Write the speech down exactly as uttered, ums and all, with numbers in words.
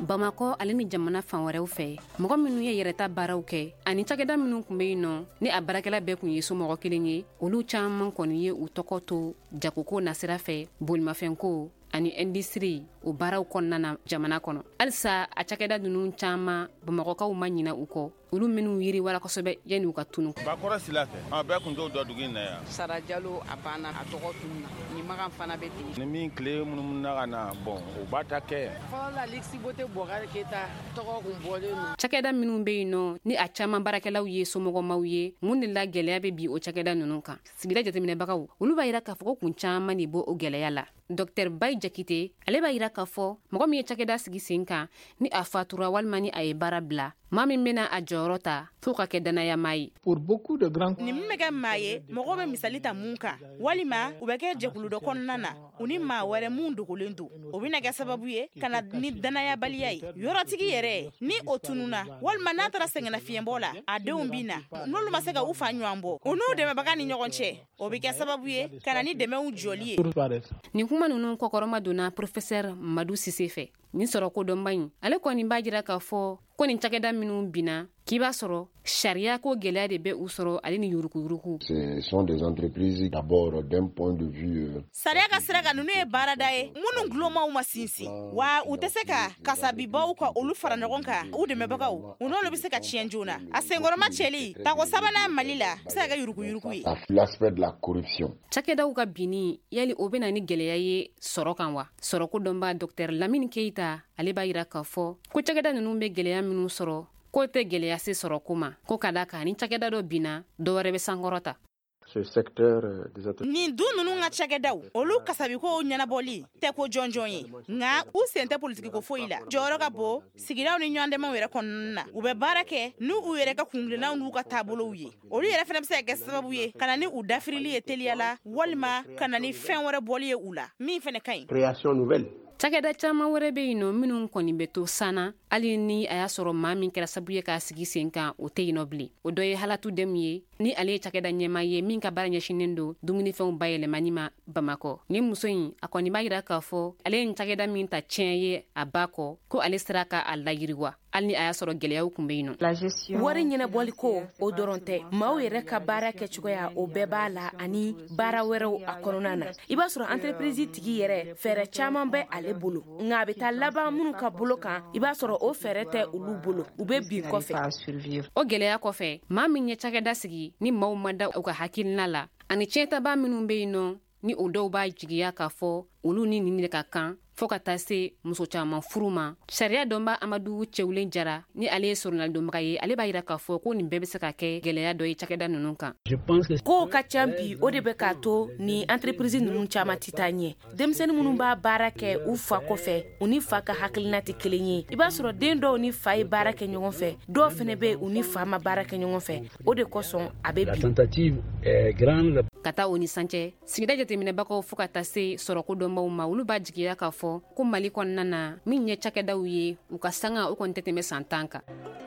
Bamako ale ni jamana fan wɛrɛw fɛ mɔgɔ minnu ye yɛrɛta baaraw kɛ ani cakɛda minnu kun bɛ yen nɔ ni a baarakɛla bɛɛ kun ye somɔgɔ kelen ye olu caman kɔni ye u tɔgɔ to jagoko nasira fɛ bolimafɛnko ani industrie o baaraw kɔnɔna na jamana kɔnɔ halisa a cakɛda ninnu caman bamakɔkaw ma ɲina u kɔ olu minnu yiriwala kosɛbɛ yanni u ka tunu bakɔrɔ sila fɛ a bɛɛ kun t'o dɔ dugu in na yan Sara Jalo a banna a tɔgɔ tununa ni magan fana bɛ ten ni min tile minnu na ka na bon o b'a ta kɛ fɔlɔ la Lixibote Bɔkari Keyita tɔgɔ kun bɔlen no cakɛda minnu bɛ yen nɔ ni a caman baarakɛlaw ye somɔgɔmaw ye mun de la gɛlɛya bɛ bi o cakɛda ninnu kan sigida jateminɛbagaw olu b'a yira k'a fɔ ko kun caman de bɔ o gɛlɛya la Dr Bayi Jakite ale b'a yira k'a fɔ mɔgɔ min ye cakɛda sigi sen kan ni a fatura walima ni a ye baara bila maa min bɛna a jɔyɔrɔ ta fo ka kɛ danayama ye pour beaucoup de grands ni min bɛ kɛ maa ye mɔgɔ bɛ misali ta mun kan walima u bɛ kɛ jɛkulu dɔ kɔnɔna na u ni maa wɛrɛ mun dogolen don o bɛna kɛ sababu ye ka na ni danayabaliya ye yɔrɔtigi yɛrɛ ni o tununa walima n'a taara sɛgɛnnafiɲɛbɔ la a denw bi na n'olu ma se ka u fa ɲɔgɔn bɔ u n'u dɛmɛbaga ni ɲɔgɔn cɛ o bɛ kɛ sababu ye ka na ni dɛmɛw jɔli ye nin kuma ninnu kɔkɔrɔma donna professeur Madu Sise fɛ nin sɔrɔ kodɔnba in ale kɔni b'a jira k'a fɔ ko nin cakɛda minnu bina k'i b'a sɔrɔ sariya ko gɛlɛya de bɛ u sɔrɔ ale ni yurukuyuruku ce sont des entreprises d'abord d'un point de vue sariya ka sira kan ninnu ye baarada ye minnu gulɔmaw ma sinsin wa u tɛ se ka kasabibaw ka olu fara ɲɔgɔn kan u dɛmɛbagaw u n'olu bɛ se ka tiɲɛ joona a senkɔrɔma cɛli tako sabanan Mali la bɛ se ka kɛ yurukuyuruku ye l'aspect de la corruption cakɛdaw ka binni yali o bɛna ni gɛlɛya ye sɔrɔ kan wa sɔrɔ kodɔnba Dr Lamini Keyita ale b'a yira k'a fɔ ko cakɛda ninnu bɛ gɛlɛya minnu sɔrɔ ko tɛ gɛlɛya se sɔrɔ ko ma ko ka da kan ni cakɛda dɔ binna dɔwɛrɛ bɛ sankɔrɔta ce secteur des autres nin du ninnu ka cakɛdaw olu kasabiko ɲɛnabɔli tɛ ko jɔnjɔn ye nka u sen tɛ politiki ko foyi la jɔyɔrɔ ka bon sigidaw ni ɲɔgɔndɛmɛw yɛrɛ kɔnɔna na u bɛ baara kɛ n'u u yɛrɛ ka kungilennaw n'u ka taabolow ye olu yɛrɛ fana bɛ se ka kɛ sababu ye ka na ni u dafirili ye teliya la walima ka na ni fɛn wɛrɛ bɔli ye u la min fana ka ɲi création nouvelle cakɛda caman wɛrɛ bɛ yen nɔ minnu kɔni bɛ to sana hali ni a y'a sɔrɔ maa min kɛra sababu ye k'a sigi sen kan o tɛ yen nɔ bilen o dɔ ye Halatu Dɛmu ye ni ale ye cakɛda ɲɛmaa ye min ka baara ɲɛsinnen don dumunifɛnw bayɛlɛmani ma Bamakɔ ni muso in a kɔni b'a yira k'a fɔ ale ye cakɛda min ta tiɲɛ ye a ba kɔ ko ale sera ka a layiriwa hali ni a y'a sɔrɔ gɛlɛyaw kun bɛ yen nɔ wari ɲɛnabɔli ko o dɔrɔn tɛ maaw yɛrɛ ka baara kɛcogoya o bɛɛ b'a la ani baara wɛrɛw a kɔnɔna na i b'a sɔrɔ entreprise tigi yɛrɛ fɛɛrɛ caman bɛ ale bolo nka a bɛ taa laban minnu ka bolo kan i b'a sɔrɔ o fɛɛrɛ tɛ olu bolo u bɛ bin kɔfɛ o gɛlɛya kɔfɛ maa min ye cakɛda sigi ni maaw ma da u ka hakilina la ani tiɲɛtaba minnu bɛ yen nɔ ni o dɔw b'a jigiya k'a fɔ olu ni nin de ka kan fo ka taa se muso caman furu ma sariya dɔnba Amadu Cɛwulen Jara ni ale ye soronnalidonbaga ye ale b'a yira k'a fɔ ko nin bɛɛ bɛ se ka kɛ gɛlɛya dɔ ye cakɛda ninnu kan kow ka ca bi o de bɛ k'a to ni entreprise ninnu caman tɛ taa ɲɛ denmisɛnnin minnu b'a baara kɛ u fa kɔfɛ u ni fa ka hakilina tɛ kelen ye i b'a sɔrɔ den dɔw ni fa ye baara kɛ ɲɔgɔn fɛ dɔw fana bɛ u ni fa ma baara kɛ ɲɔgɔn fɛ o de kosɔn a bɛ bin ka taa o ni sancɛ sigida jateminɛbagaw fo ka taa se sɔrɔkodɔnbaw ma olu b'a jigiya k'a fɔ ko Mali kɔnɔna na min ye cakɛdaw ye u ka sanga o kɔni tɛ tɛmɛ san tan kan